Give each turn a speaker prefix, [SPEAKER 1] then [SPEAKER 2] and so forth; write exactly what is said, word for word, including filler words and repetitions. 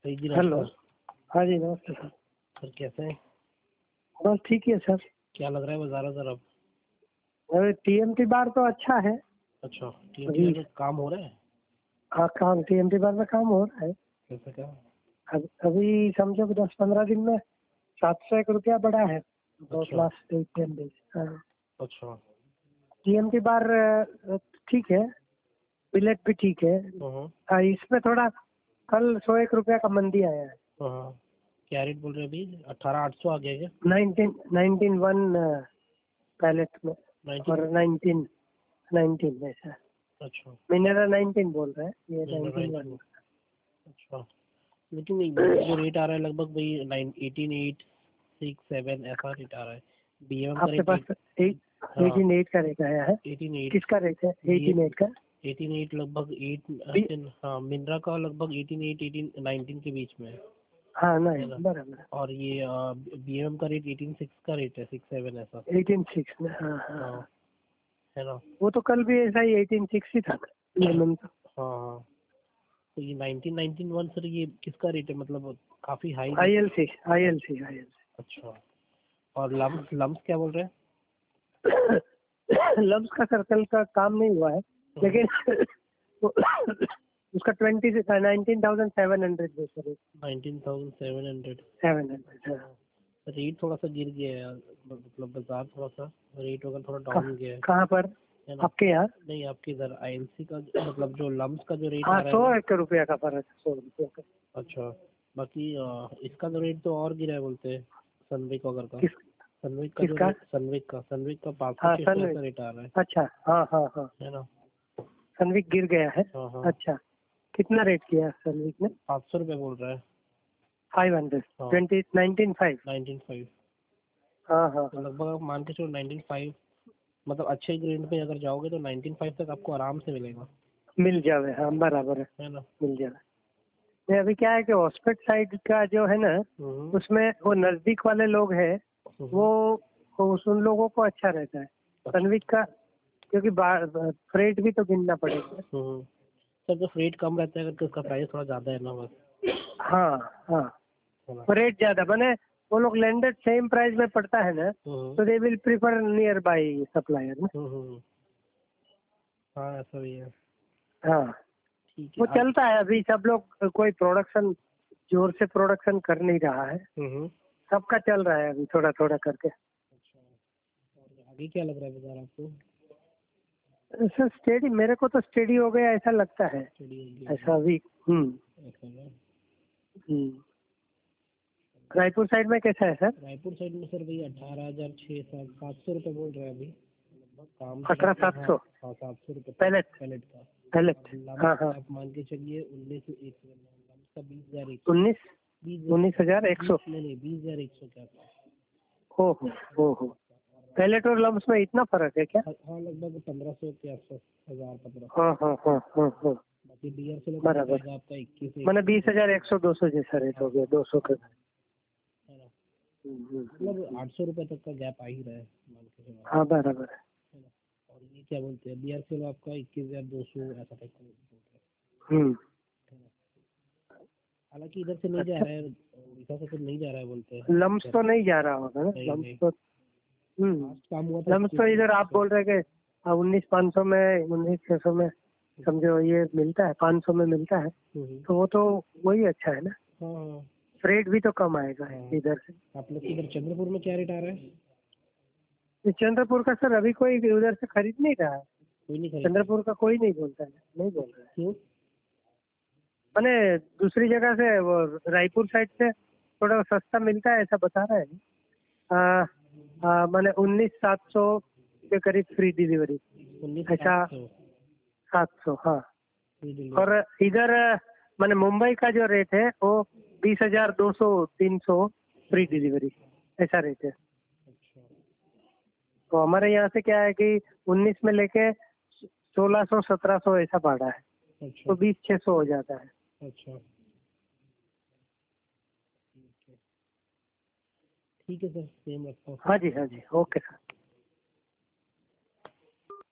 [SPEAKER 1] सही जी,
[SPEAKER 2] हेलो।
[SPEAKER 1] नमस्कार
[SPEAKER 2] हाँ जी, नमस्ते सर।
[SPEAKER 1] सर, कैसे हैं?
[SPEAKER 2] बस ठीक है सर।
[SPEAKER 1] क्या लग रहा है बाजार सर अब?
[SPEAKER 2] अरे टीएमटी बार तो अच्छा है।
[SPEAKER 1] अच्छा, टीम
[SPEAKER 2] अभी
[SPEAKER 1] में काम हो रहा है?
[SPEAKER 2] हाँ, काम टीएमटी बार में काम हो रहा है।
[SPEAKER 1] कैसे क्या?
[SPEAKER 2] अब अभी समझो कि दस पंद्रह दिन में सात सौ एक रुपया बढ़ा है।
[SPEAKER 1] अच्छा
[SPEAKER 2] लास्ट टेन डेज। हाँ,
[SPEAKER 1] अच्छा।
[SPEAKER 2] टीएमटी बार अ, ठीक है। बिलेट भी ठीक है।
[SPEAKER 1] हाँ
[SPEAKER 2] हाँ, इसमें थोड़ा कल सौ एक रुपया का मंदी आया है।
[SPEAKER 1] हाँ। क्या रेट बोल रहे हैं अभी? अठारह आठ सौ आ गया क्या?
[SPEAKER 2] नाइनटीन नाइनटीन वन पैलेट में
[SPEAKER 1] नाइनटीन।
[SPEAKER 2] और नाइनटीन नाइनटीन ऐसा।
[SPEAKER 1] अच्छा,
[SPEAKER 2] मिनेरा नाइनटीन बोल रहे हैं, ये
[SPEAKER 1] नहीं
[SPEAKER 2] नाइनटीन वन।
[SPEAKER 1] नाइनटीन। अच्छा, लेकिन ये जो रेट आ रहा है लगभग वही nine eighteen eight six seven ऐसा रेट आ रहा है। बीएमएम का
[SPEAKER 2] आपके
[SPEAKER 1] रेट
[SPEAKER 2] पास
[SPEAKER 1] एट। हाँ,
[SPEAKER 2] एटीन एट का रेट आया है।
[SPEAKER 1] Eighteen eight.
[SPEAKER 2] किसका रेट है एटीन एट का?
[SPEAKER 1] एटीन एट लगभग एट।
[SPEAKER 2] बी-
[SPEAKER 1] हाँ, मिंद्रा का लगभग एटीन एट एटीन नाइनटीन के बीच में है
[SPEAKER 2] हाँ ना,
[SPEAKER 1] है ना?
[SPEAKER 2] बराबर।
[SPEAKER 1] और ये बीएमएम का रेट एटीन सिक्स का रेट है, सिक्स सेवन ऐसा।
[SPEAKER 2] एटीन सिक्स में, हाँ हाँ
[SPEAKER 1] हाँ,
[SPEAKER 2] हाँ।
[SPEAKER 1] है ना?
[SPEAKER 2] वो तो कल भी ऐसा ही एटीन सिक्स ही था लेमन तो।
[SPEAKER 1] हाँ हाँ। तो ये नाइनटीन नाइनटीन वन सर, ये किसका रेट है? मतलब काफी high rate.
[SPEAKER 2] ILC ILC ILC.
[SPEAKER 1] अच्छा, और लम्स लम्स क्या बोल रहे हैं?
[SPEAKER 2] लम्स का सर्कल का काम नहीं हुआ है, लेकिन वो उसका twenty nineteen thousand seven hundred
[SPEAKER 1] nineteen thousand seven hundred.
[SPEAKER 2] Seven hundred.
[SPEAKER 1] Rate थोड़ा सा गिर गया है यार, मतलब बाजार थोड़ा सा रेट वगैरह थोड़ा डाउन गया है
[SPEAKER 2] कहाँ पर?
[SPEAKER 1] है ना?
[SPEAKER 2] आपके यहाँ?
[SPEAKER 1] नहीं, आपके इधर आईएनसी का मतलब जो लम्स का जो रेट
[SPEAKER 2] हाँ,
[SPEAKER 1] आ रहा है
[SPEAKER 2] सौ
[SPEAKER 1] ना।
[SPEAKER 2] एक रुपया का फर्क है, सौ रुपया का।
[SPEAKER 1] अच्छा, बाकी अ, इसका जो रेट तो और गिरा है बोलते हैं, सनविक वगैरह का।
[SPEAKER 2] किस
[SPEAKER 1] सनविक का जो
[SPEAKER 2] किसका?
[SPEAKER 1] रेट सनविक का सनविक का पाँच सौ
[SPEAKER 2] हाँ,
[SPEAKER 1] छः सौ
[SPEAKER 2] सनविक।
[SPEAKER 1] ऐसा रेट आ रहा है
[SPEAKER 2] अच्छा, हाँ हाँ हाँ।
[SPEAKER 1] है ना?
[SPEAKER 2] सनविक गिर गया है।
[SPEAKER 1] हाँ हाँ।
[SPEAKER 2] अच्छा, कितना रेट किया सनविक ने?
[SPEAKER 1] पाँच सौ रुपये बोल रहा है।
[SPEAKER 2] फाइव हंड्रेड
[SPEAKER 1] हाँ,
[SPEAKER 2] twenty nineteen five.
[SPEAKER 1] Nineteen five.
[SPEAKER 2] हाँ हाँ
[SPEAKER 1] तो
[SPEAKER 2] हाँ।
[SPEAKER 1] लगभग आप मान के चलो नाइनटीन फाइव, मतलब अच्छे ग्रेड में अगर जाओगे तो नाइनटीन फाइव तक आपको आराम से मिलेगा,
[SPEAKER 2] मिल जावे, हाँ बराबर है।
[SPEAKER 1] है ना?
[SPEAKER 2] मिल जावे। नहीं, अभी क्या है कि हॉस्पिटल साइड का जो है ना,
[SPEAKER 1] हम्म,
[SPEAKER 2] उसमें वो नजदीक वाले लोग हैं,
[SPEAKER 1] हम्म,
[SPEAKER 2] वो वो उन लोगों को अच्छा रहता है सनविक का, क्योंकि फ्रेट भी तो गिनना पड़ेगा।
[SPEAKER 1] हम्म। सर, जो रेट कम रहता है अगर उसका प्राइस थोड़ा ज़्यादा है ना, बस,
[SPEAKER 2] हाँ हाँ।
[SPEAKER 1] है ना?
[SPEAKER 2] रेट ज्यादा बने, वो लोग लैंडेड सेम प्राइस में पड़ता है ना,
[SPEAKER 1] हम्म,
[SPEAKER 2] तो they will prefer nearby supplier ना।
[SPEAKER 1] हम्म, हम्म। हाँ, ऐसा भी है।
[SPEAKER 2] हाँ,
[SPEAKER 1] ठीक है
[SPEAKER 2] वो
[SPEAKER 1] आप।
[SPEAKER 2] चलता है। अभी सब लोग कोई प्रोडक्शन जोर से प्रोडक्शन कर नहीं रहा है,
[SPEAKER 1] हम्म।
[SPEAKER 2] सबका चल रहा है अभी थोड़ा थोड़ा करके।
[SPEAKER 1] अच्छा, और आगे क्या लग रहा है बाजार आपको?
[SPEAKER 2] सर स्टेडी, मेरे को तो स्टेडी हो गया ऐसा लगता है।
[SPEAKER 1] स्टडी हो गया
[SPEAKER 2] ऐसा अभी हम्म
[SPEAKER 1] ऐसा है?
[SPEAKER 2] हम्म। रायपुर साइड में कैसा है सर?
[SPEAKER 1] रायपुर साइड में सर वही अठारह हजार छः सात सात सौ रुपये बोल रहे हैं अभी, लगभग काम तो
[SPEAKER 2] अठारह
[SPEAKER 1] करते हैं।
[SPEAKER 2] सात
[SPEAKER 1] हाँ
[SPEAKER 2] सौ
[SPEAKER 1] हाँ, सात सौ रुपये
[SPEAKER 2] पैलेट
[SPEAKER 1] पैलेट का।
[SPEAKER 2] पैलेट।
[SPEAKER 1] और
[SPEAKER 2] हाँ
[SPEAKER 1] लम्स
[SPEAKER 2] हाँ।
[SPEAKER 1] आप मान के चलिए उन्नीस एक लम्स का बीस हजार एक
[SPEAKER 2] उन्नीस
[SPEAKER 1] बीस
[SPEAKER 2] उन्नीस हजार एक सौ।
[SPEAKER 1] नहीं नहीं, बीस हजार एक सौ क्या था?
[SPEAKER 2] हो हो हो हो। पैलेट और लम्स में इतना फर्क है क्या?
[SPEAKER 1] हाँ, लगभग पंद्रह सौ के आसपास, हजार पंद्रह।
[SPEAKER 2] हाँ हाँ हाँ हाँ हाँ।
[SPEAKER 1] बाकी डीआर से
[SPEAKER 2] बराबर,
[SPEAKER 1] आपका इक्कीस
[SPEAKER 2] मैंने बीस हजार एक सौ दो सौ जैसा रेट हो गया, दो सौ का।
[SPEAKER 1] है ना?
[SPEAKER 2] हम्म, हम्म,
[SPEAKER 1] मतलब आठ सौ रुपये तक का गैप आ ही रहा है मान के चलो,
[SPEAKER 2] हाँ बराबर है।
[SPEAKER 1] है ना? और ये क्या बोलते हैं, डीआर से आपका इक्कीस हजार दो सौ ऐसा टाइप का बोल रहे
[SPEAKER 2] हम्म।
[SPEAKER 1] हैं, है ना? हालांकि इधर से नहीं जा
[SPEAKER 2] अच्छा,
[SPEAKER 1] रहा है, उड़ीसा से तो नहीं जा रहा है बोलते हैं।
[SPEAKER 2] लम्स तो नहीं जा रहा होगा ना?
[SPEAKER 1] नहीं
[SPEAKER 2] लम्स
[SPEAKER 1] नहीं,
[SPEAKER 2] तो हम्म।
[SPEAKER 1] लास्ट काम हुआ था
[SPEAKER 2] लम्स तो इधर आप बोल रहे हैं कि उन्नीस पाँच सौ में, उन्नीस छः सौ में समझो ये मिलता है, पाँच सौ में मिलता है,
[SPEAKER 1] हम्म,
[SPEAKER 2] तो वो तो वही अच्छा है ना।
[SPEAKER 1] हाँ हाँ।
[SPEAKER 2] रेट भी तो कम आएगा
[SPEAKER 1] हाँ,
[SPEAKER 2] इधर से।
[SPEAKER 1] आप लोग के इधर चंद्रपुर में क्या रेट आ रहा है?
[SPEAKER 2] ये चंद्रपुर का सर अभी कोई उधर से खरीद नहीं रहा है।
[SPEAKER 1] कोई नहीं खरीद?
[SPEAKER 2] चंद्रपुर का कोई नहीं बोलता है, नहीं बोल रहा है।
[SPEAKER 1] क्यों?
[SPEAKER 2] मैंने दूसरी जगह से, वो रायपुर साइड से थोड़ा सस्ता मिलता है ऐसा बता रहा है। आ, आ, मैंने उन्नीस सात सौ के करीब फ्री डिलीवरी
[SPEAKER 1] उन्नीस
[SPEAKER 2] ऐसा।
[SPEAKER 1] सात सौ
[SPEAKER 2] सात सौ हाँ।
[SPEAKER 1] Free delivery?
[SPEAKER 2] और इधर मैंने मुंबई का जो रेट है वो बीस हजार दो सौ तीन सौ फ्री डिलीवरी ऐसा रेट है।
[SPEAKER 1] अच्छा
[SPEAKER 2] तो हमारे यहाँ से क्या है कि उन्नीस में लेके सोलह सौ सत्रह सौ ऐसा भाड़ा है,
[SPEAKER 1] अच्छा
[SPEAKER 2] तो बीस छः सौ हो जाता है।
[SPEAKER 1] अच्छा। ठीक है, ठीक है सर, सेम रखता हूँ।
[SPEAKER 2] हाँ जी हाँ जी, ओके सर।